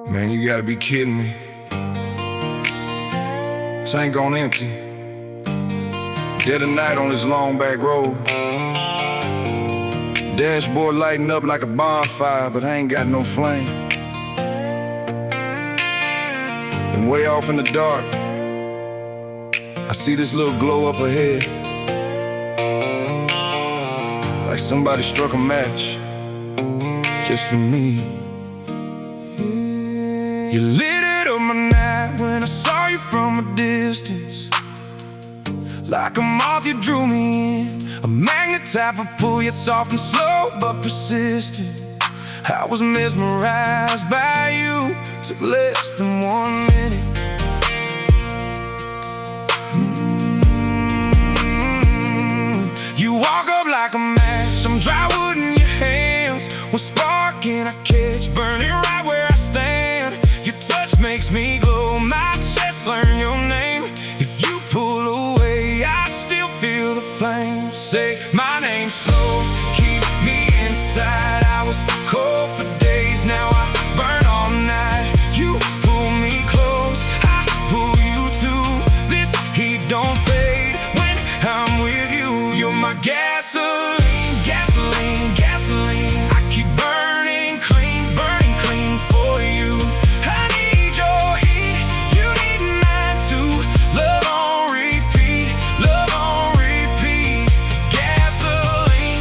Man, you gotta be kidding me. Tank on empty, dead of night on this long back road. Dashboard lighting up like a bonfire, but I ain't got no flame. And way off in the dark, I see this little glow up ahead, like somebody struck a match just for me. You lit it up my night when I saw you from a distance. Like a moth you drew me in, a magnet type of pull, yet soft and slow but persistent. I was mesmerized by you, took less than 1 minute. You walk up like a match, some dry wood in your hands. One spark and I catch, burning right where I stand. Your touch makes me glow, my chest learn your name. If you pull away, I still feel the flame. Say my name slow, keep me inside. I was cold for days, now I burn all night. You pull me close, I pull you too. This heat don't fade when I'm with you. You're my gasoline, gasoline, gasoline. I keep burning clean for you. I need your heat, you need mine too. Love on repeat, love on repeat. Gasoline,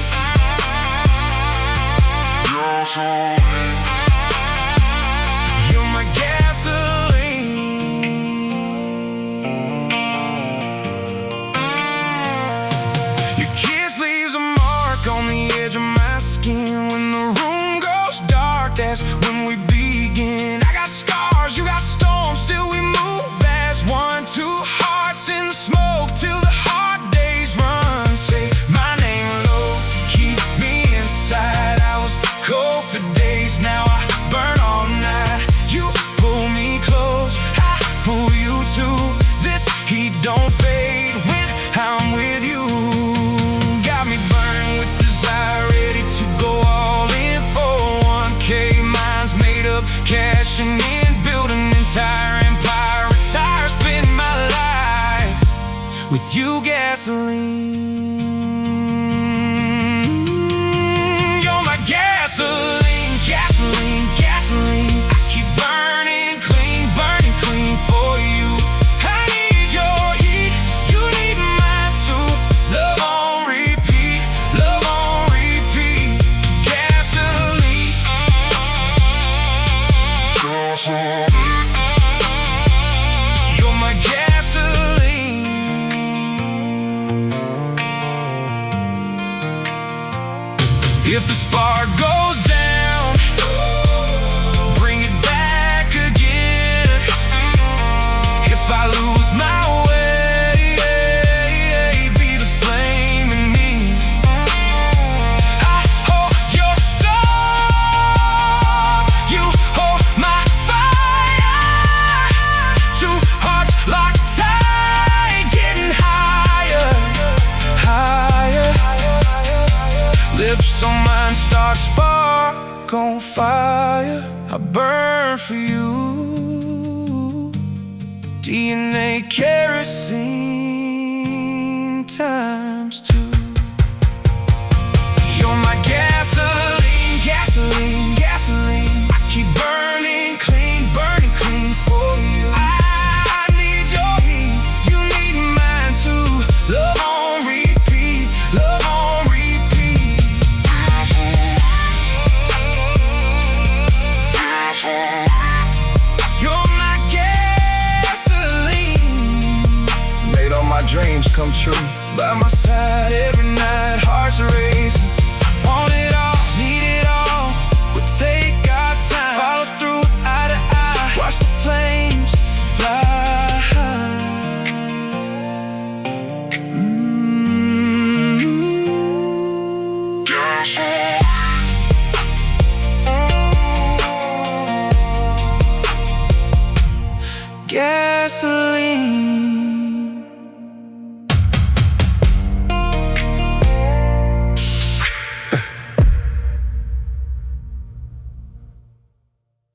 you're my gasoline. Your kiss leaves a mark on the edge of my skin. When the room goes dark, that's when we begin. I got scars, you got storms, still we move as one. Two hearts in the smoke till the hard days run. Say my name low, keep me inside. I was cold for days, now I burn all night. You pull me close, I pull you too. This heat don't fade when I'm with you. Got me burning with desire, ready to go all in for 1K. Mine's made up, cashing in, build an entire empire. Retire, spend my life with you, gasoline. You're my gasoline, gasoline, gasoline. I keep burning clean for you. I need your heat, you need mine too. Love on repeat, love on repeat. Gasoline, you're my gasoline. If the spark goes down, bring it back again. If I lose my way, be the flame in me. I hold your storm, you hold my fire. Two hearts locked tight, getting higher, higher. Lips on mine start spark on fire. I burn for you. DNA kerosene times 2. You're my gasoline, gasoline, gasoline. I keep burning clean for you. I need your heat, you need mine too. Love on repeat, love on repeat. You're my gasoline. Made all my dreams come true. By my side every night.